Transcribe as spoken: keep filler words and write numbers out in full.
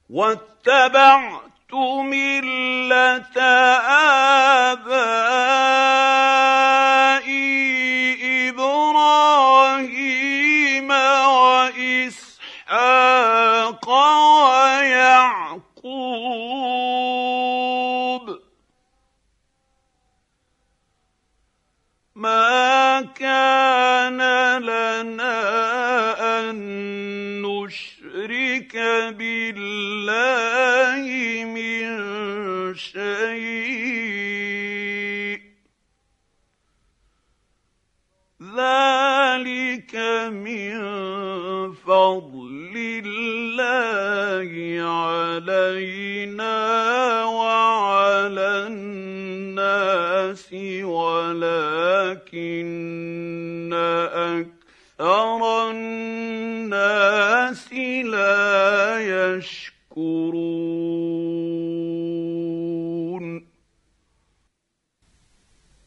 واتبعت ملة آبائي إبراهيم وإسحاق ويعقوب ما كان لنا أن نشرك بالله من شيء ذلك من فضل الله علينا وعلى الناس ولكن أكثر الناس لا يشكرون.